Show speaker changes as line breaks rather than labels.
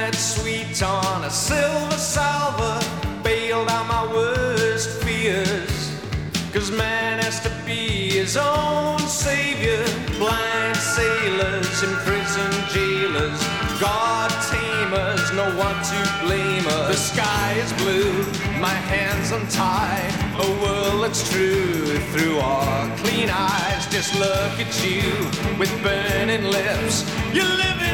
night sweet on a silver salver bailed out my worst fears. 'Cause man has to be his own savior. Blind sailors, imprisoned jailers, God tamers know what to blame us. The sky is blue, my hands untied, a world that's true through our clean eyes. Just look at you with burning lips, you're living